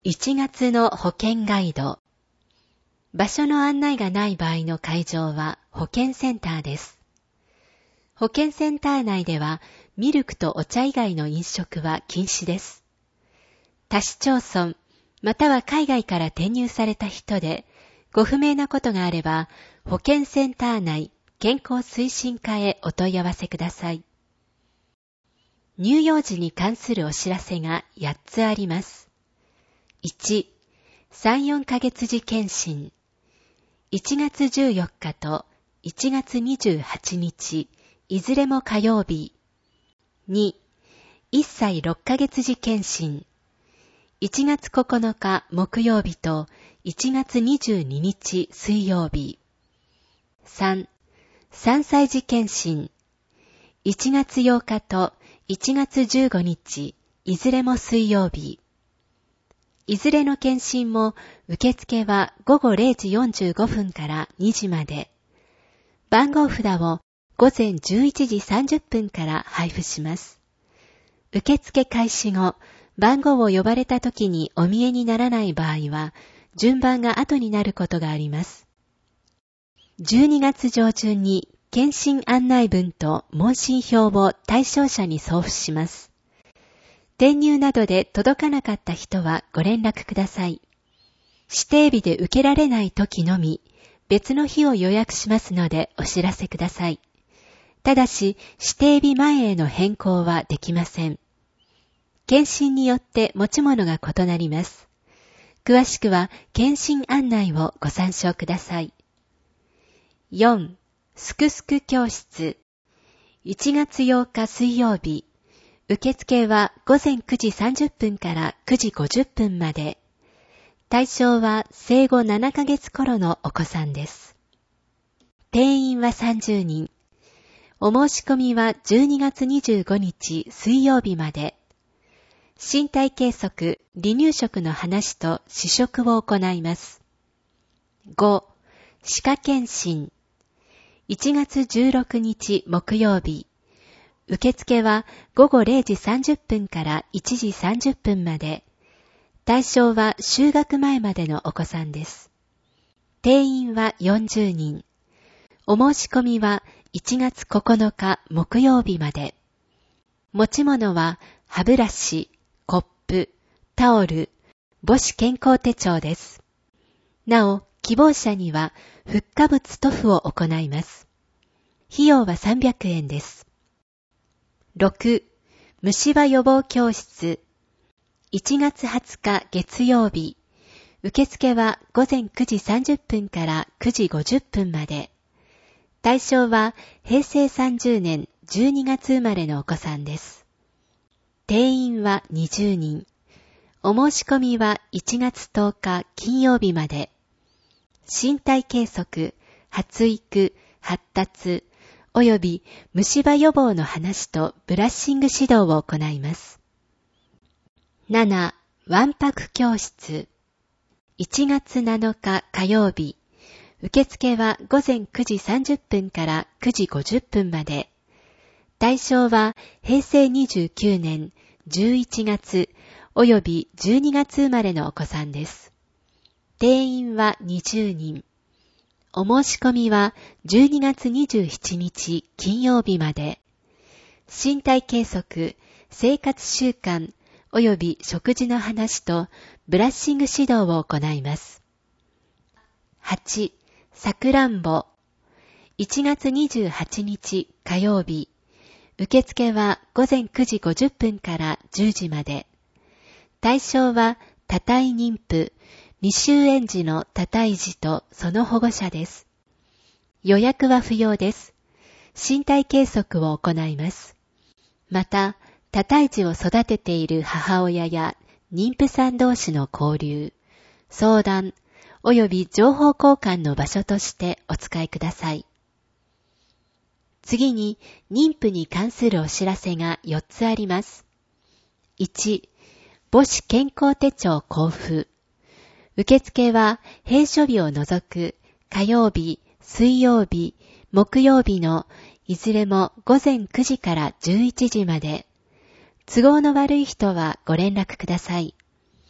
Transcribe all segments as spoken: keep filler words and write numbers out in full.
いちがつの保険ガイド。場所の案内がない場合の会場は保健センターです。保健センター内ではミルクとお茶以外の飲食は禁止です。他市町村または海外から転入された人でご不明なことがあれば保健センター内健康推進課へお問い合わせください。乳幼児に関するお知らせがやっつあります。いち、さん、よんかげつ時検診。いちがつじゅうよっかといちがつにじゅうはちにち、いずれも火曜日。に、いっさいろっかげつ時検診。いちがつここのか木曜日といちがつにじゅうににち水曜日。さん、さんさい時検診。いちがつようかといちがつじゅうごにち、いずれも水曜日。いずれの検診も受付はごごれいじよんじゅうごふんからにじまで。番号札をごぜんじゅういちじさんじゅっぷんから配布します。受付開始後、番号を呼ばれた時にお見えにならない場合は、順番が後になることがあります。じゅうにがつ上旬に検診案内文と問診票を対象者に送付します。転入などで届かなかった人はご連絡ください。指定日で受けられない時のみ、別の日を予約しますのでお知らせください。ただし、指定日前への変更はできません。検診によって持ち物が異なります。詳しくは検診案内をご参照ください。よん、すくすく教室。いちがつようか水曜日。受付はごぜんくじさんじゅっぷんからくじごじゅっぷんまで。対象は生後ななかげつ頃のお子さんです。定員はさんじゅうにん。お申し込みはじゅうにがつにじゅうごにち水曜日まで。身体計測、離乳食の話と試食を行います。ご、歯科検診。いちがつじゅうろくにち木曜日。受付はごごれいじさんじゅっぷんからいちじさんじゅっぷんまで。対象は就学前までのお子さんです。定員はよんじゅうにん。お申し込みはいちがつここのか木曜日まで。持ち物は歯ブラシ、コップ、タオル、母子健康手帳です。なお、希望者にはフッ化物塗布を行います。費用はさんびゃくえんです。ろく、虫歯予防教室。いちがつはつか月曜日。受付はごぜんくじさんじゅっぷんからくじごじゅっぷんまで。対象はへいせいさんじゅうねんじゅうにがつ生まれのお子さんです。定員はにじゅうにん。お申し込みはいちがつとおか金曜日まで。身体計測、発育、発達、および虫歯予防の話とブラッシング指導を行います。なな、わんぱく教室。いちがつなのか火曜日。受付はごぜんくじさんじゅっぷんからくじごじゅっぷんまで。対象はへいせいにじゅうきゅうねんじゅういちがつおよびじゅうにがつ生まれのお子さんです。定員はにじゅうにん。お申し込みはじゅうにがつにじゅうしちにち金曜日まで。身体計測、生活習慣および食事の話とブラッシング指導を行います。はち、さくらんぼ。いちがつにじゅうはちにち火曜日。受付はごぜんくじごじゅっぷんからじゅうじまで。対象は多胎妊婦、未就園児の多胎児とその保護者です。予約は不要です。身体計測を行います。また、多胎児を育てている母親や妊婦さん同士の交流、相談、および情報交換の場所としてお使いください。次に、妊婦に関するお知らせがよっつあります。いち、母子健康手帳交付。受付は閉所日を除く火曜日、水曜日、木曜日のいずれもごぜんくじからじゅういちじまで。都合の悪い人はご連絡ください。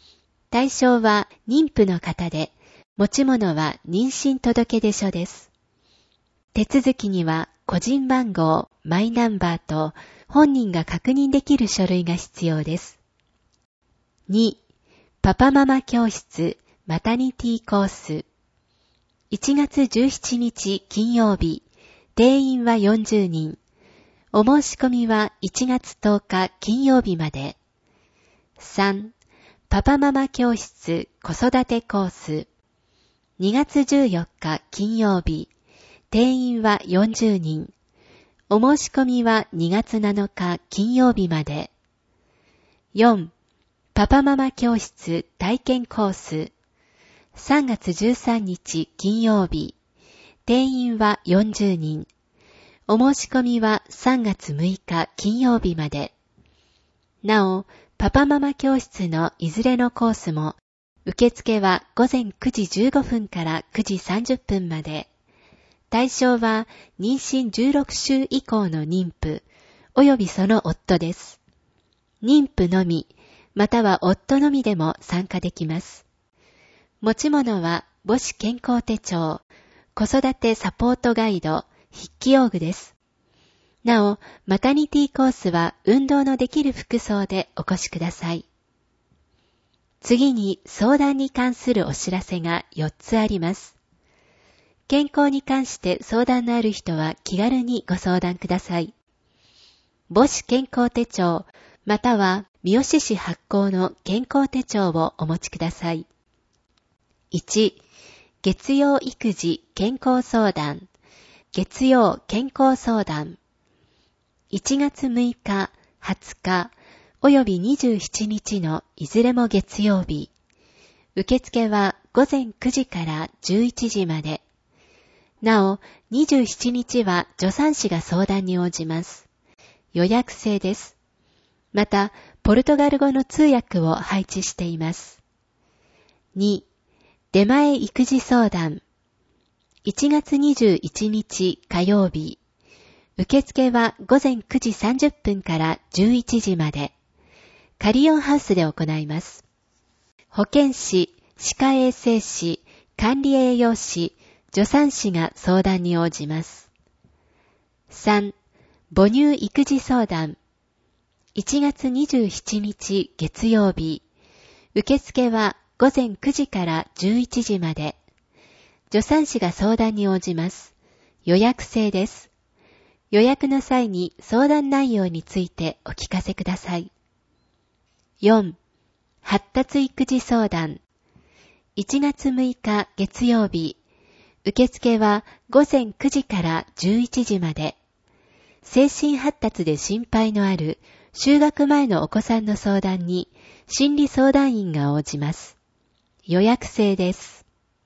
対象は妊婦の方で、持ち物は妊娠届出書です。手続きには個人番号、マイナンバーと本人が確認できる書類が必要です。に、パパママ教室マタニティコース。いちがつじゅうしちにち金曜日、定員はよんじゅうにん。お申し込みはいちがつとおか金曜日まで。さん、パパママ教室子育てコース。にがつじゅうよっか金曜日、定員はよんじゅうにん。お申し込みはにがつなのか金曜日まで。よん、パパママ教室体験コース。さんがつじゅうさんにち金曜日、定員はよんじゅうにん。お申し込みはさんがつむいか金曜日まで。なお、パパママ教室のいずれのコースも、受付はごぜんくじじゅうごふんからくじさんじゅっぷんまで。対象は妊娠じゅうろくしゅう以降の妊婦、およびその夫です。妊婦のみ、または夫のみでも参加できます。持ち物は母子健康手帳、子育てサポートガイド、筆記用具です。なお、マタニティコースは運動のできる服装でお越しください。次に相談に関するお知らせがよっつあります。健康に関して相談のある人は気軽にご相談ください。母子健康手帳、または三好市発行の健康手帳をお持ちください。いち、月曜育児健康相談、月曜健康相談。いちがつむいか、はつか、およびにじゅうしちにちのいずれも月曜日。受付はごぜんくじからじゅういちじまで。なお、にじゅうしちにちは助産師が相談に応じます。予約制です。また、ポルトガル語の通訳を配置しています。に、出前育児相談。いちがつにじゅういちにち火曜日。受付はごぜんくじさんじゅっぷんからじゅういちじまで。カリオンハウスで行います。保健師、歯科衛生士、管理栄養士、助産師が相談に応じます。さん、母乳育児相談。いちがつにじゅうしちにち月曜日。受付はごぜんくじからじゅういちじまで。助産師が相談に応じます。予約制です。予約の際に相談内容についてお聞かせください。よん、発達育児相談。いちがつむいか月曜日。受付はごぜんくじからじゅういちじまで。精神発達で心配のある就学前のお子さんの相談に心理相談員が応じます。予約制です。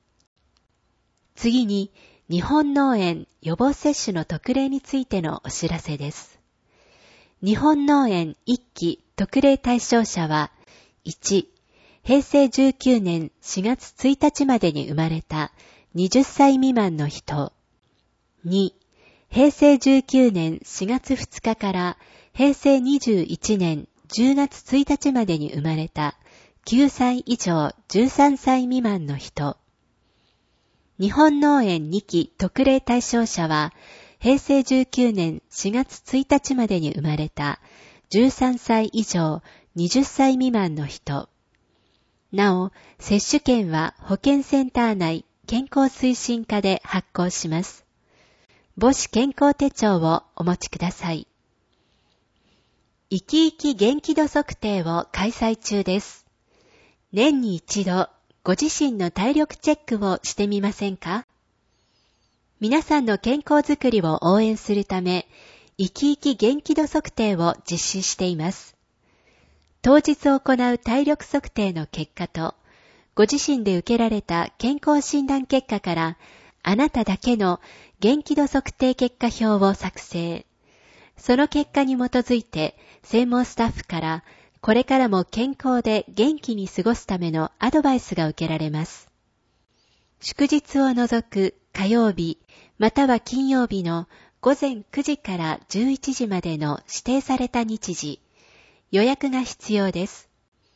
次に、日本脳炎予防接種の特例についてのお知らせです。日本脳炎いっき特例対象者は、いち、へいせいじゅうきゅうねんしがつついたちまでに生まれたはたち未満の人。に、へいせいじゅうきゅうねんしがつふつかからへいせいにじゅういちねんじゅうがつついたちまでに生まれたきゅうさい以上じゅうさんさい未満の人。日本脳炎にき特例対象者は、へいせいじゅうきゅうねんしがつついたちまでに生まれたじゅうさんさい以上はたち未満の人。なお、接種券は保健センター内健康推進課で発行します。母子健康手帳をお持ちください。生き生き元気度測定を開催中です。年に一度、ご自身の体力チェックをしてみませんか？皆さんの健康づくりを応援するため、生き生き元気度測定を実施しています。当日行う体力測定の結果と、ご自身で受けられた健康診断結果から、あなただけの元気度測定結果表を作成。その結果に基づいて、専門スタッフから、これからも健康で元気に過ごすためのアドバイスが受けられます。祝日を除く火曜日または金曜日のごぜんくじからじゅういちじまでの指定された日時、予約が必要です。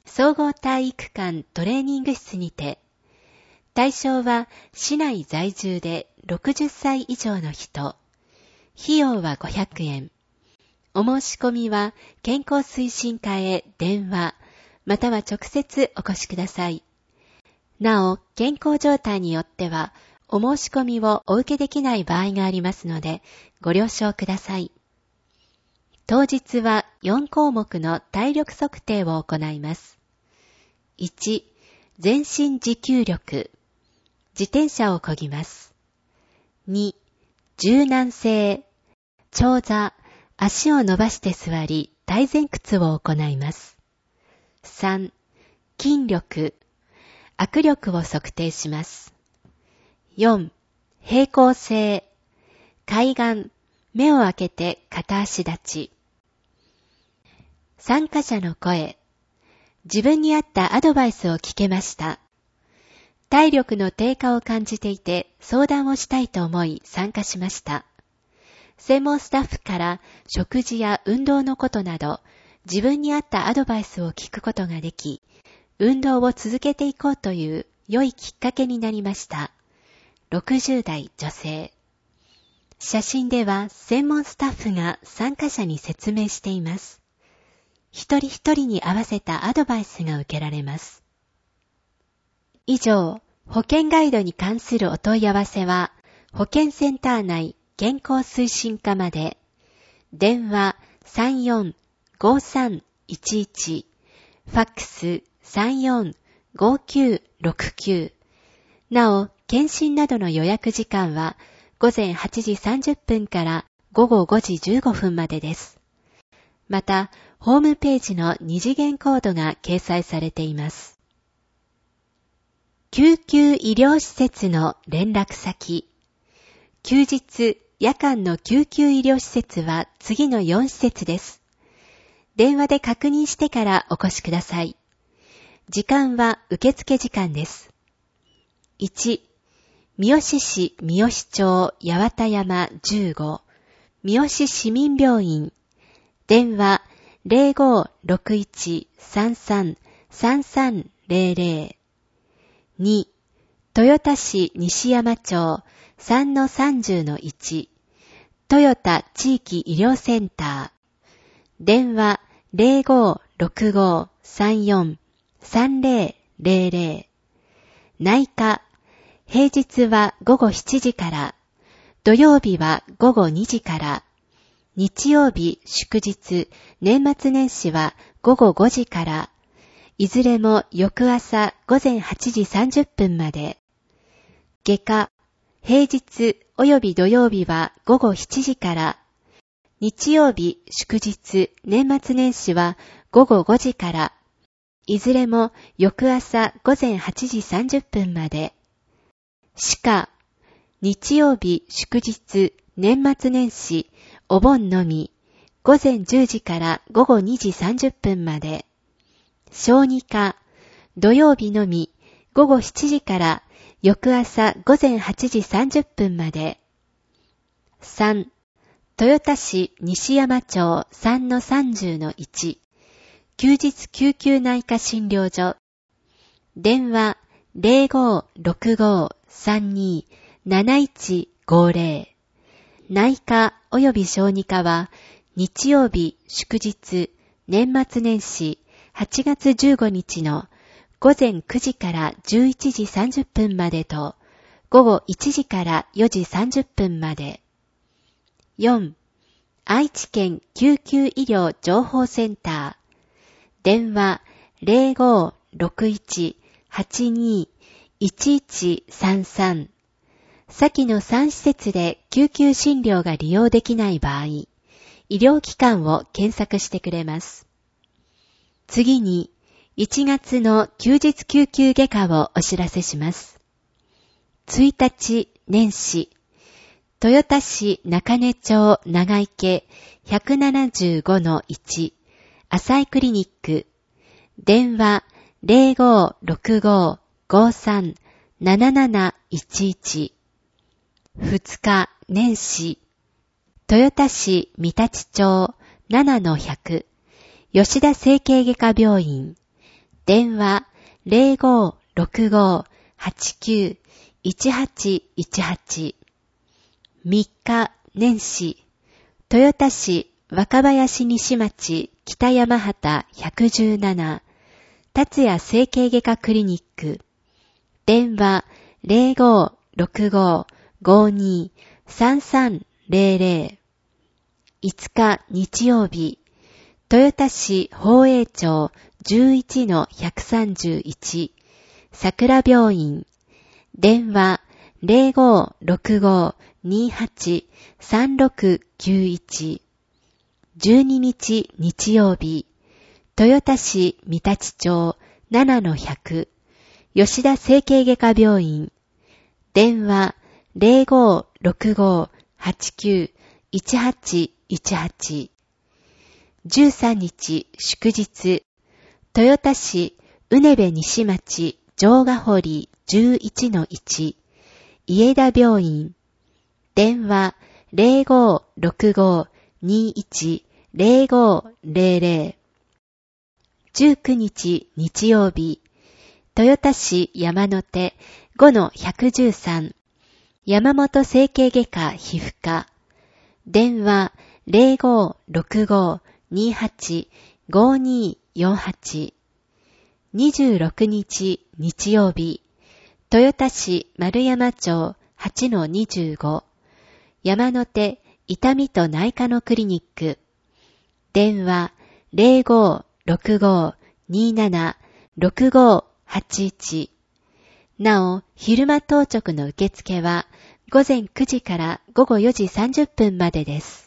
総合体育館トレーニング室にて、対象は市内在住でろくじゅっさい以上の人。費用はごひゃくえん。お申し込みは健康推進課へ電話、または直接お越しください。なお、健康状態によっては、お申し込みをお受けできない場合がありますので、ご了承ください。当日はよんこうもくの体力測定を行います。いち、全身持久力。自転車を漕ぎます。に、柔軟性。長座、足を伸ばして座り、体前屈を行います。さん、筋力。握力を測定します。よん、平行性。海岸、目を開けて片足立ち。参加者の声。自分に合ったアドバイスを聞けました。体力の低下を感じていて相談をしたいと思い参加しました。専門スタッフから食事や運動のことなど自分に合ったアドバイスを聞くことができ、運動を続けていこうという良いきっかけになりました。ろくじゅうだい女性。写真では専門スタッフが参加者に説明しています。一人一人に合わせたアドバイスが受けられます。以上、保健ガイドに関するお問い合わせは、保健センター内健康推進課まで、電話 さんよんごさんいちいち、ファックス さんよんごきゅうろくきゅう。なお、検診などの予約時間は、ごぜんはちじさんじゅっぷんからごごごじじゅうごふんまでです。また、ホームページの二次元コードが掲載されています。救急医療施設の連絡先。休日、夜間の救急医療施設は次のよん施設です。電話で確認してからお越しください。時間は受付時間です。いち、三好市三好町八幡山じゅうご、三好市民病院。電話 ゼロごろくいちさんさんさんさんゼロゼロ。に、豊田市西山町 さんのさんじゅうのいち、豊田地域医療センター。電話 ゼロごろくごさんよんさんゼロゼロゼロ。内科、平日はごごしちじから、土曜日はごごにじから、日曜日、祝日、年末年始はごごごじから、いずれも翌朝ごぜんはちじさんじゅっぷんまで。外科、平日及び土曜日はごごしちじから、日曜日、祝日、年末年始はごごごじから、いずれも翌朝ごぜんはちじさんじゅっぷんまで。歯科、日曜日、祝日、年末年始、お盆のみ、ごぜんじゅうじからごごにじさんじゅっぷんまで。小児科、土曜日のみ、ごごしちじから翌朝ごぜんはちじさんじゅっぷんまで。さん、豊田市西山町 さんのさんじゅうのいち、休日救急内科診療所。電話 ゼロごろくごさんになないちごゼロ。内科及び小児科は日曜日、祝日、年末年始、はちがつじゅうごにちのごぜんくじからじゅういちじさんじゅっぷんまでと、ごごいちじからよじさんじゅっぷんまで。よん、愛知県救急医療情報センター。電話 ゼロごろくいちはちにいちいちさんさん。先のさん施設で救急診療が利用できない場合、医療機関を検索してくれます。次に、いちがつの休日救急外科をお知らせします。いちにち年始、豊田市中根町長池 ひゃくななじゅうごのいち、浅井クリニック。電話 ゼロごろくごごさんなななないちいち。ふつか年始、豊田市三立町ななのひゃく、吉田整形外科病院。 電話 ゼロごーろくごーはちきゅういちはちいちはち。みっか年始、豊田市若林西町北山畑ひゃくじゅうなな、達也整形外科クリニック、電話 ゼロごーろくごーごーにーさんさんゼロゼロ。いつか日曜日、豊田市宝永町 じゅういちのひゃくさんじゅういち、桜病院、電話 ゼロごーろくごーにーはちさんろくきゅういち。じゅうににち日曜日、豊田市三立町ななのひゃく、吉田整形外科病院、電話 ゼロごーろくごーはちきゅういちはちいちはち。じゅうさんにち祝日、豊田市うねべ西町城ヶ堀 じゅういちのいち、家田病院、電話 ゼロごーろくごーにーいちゼロごーゼロゼロ。じゅうくにち日曜日、豊田市山手ごのひゃくじゅうさん、山本整形外科皮膚科、電話 ゼロごーろくごーにーはちごーにーよんはち。にじゅうろくにち日曜日、豊田市丸山町はちのにじゅうご、山手痛みと内科のクリニック、電話 ゼロごーろくごーにーななろくごーはちいち。なお、昼間当直の受付は午前くじから午後よじさんじゅっぷんまでです。